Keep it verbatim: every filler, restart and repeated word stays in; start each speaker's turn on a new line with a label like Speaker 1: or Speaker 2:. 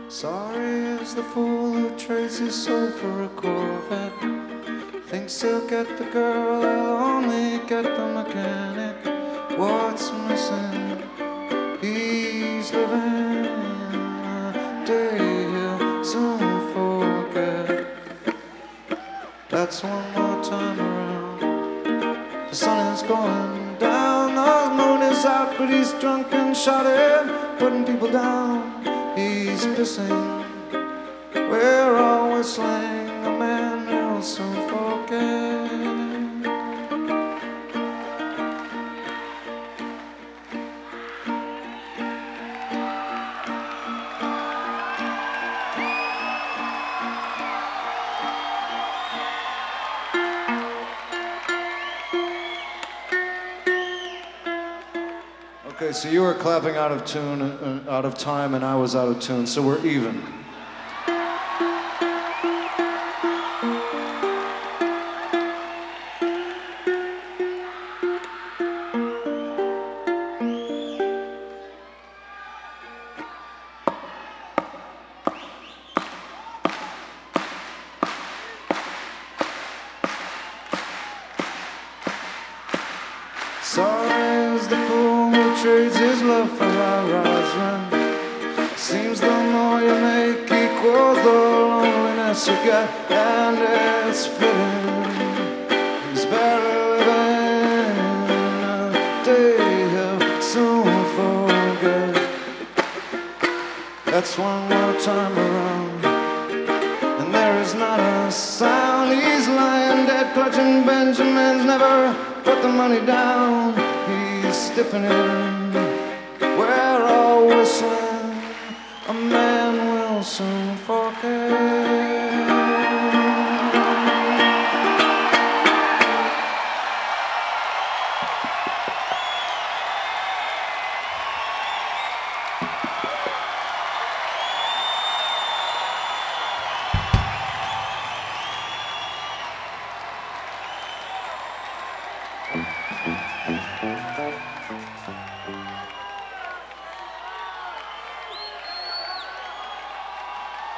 Speaker 1: Sorry is the fool who trades his soul for a Corvette. Thinks he'll get the girl, he'll only get the mechanic. What's missing? He's living a day he'll soon forget. That's one more time around. The sun is going down, the moon is out, but he's drunk and shouting, putting people down. He's pissing, we're all whistling, a man will soon forget. Okay, so you were clapping out of tune, uh, out of time, and I was out of tune, so we're even. Sorry is the fool who trades his love for high-rise rent. Seems the more you make equals the loneliness you get, and it's fitting. He's barely living a day he'll soon forget. That's one more time around, and there is not a sound. He's lying dead, clutching Benjamins, never put the money down. He's stiffening, we're all whistling, a man will soon forget.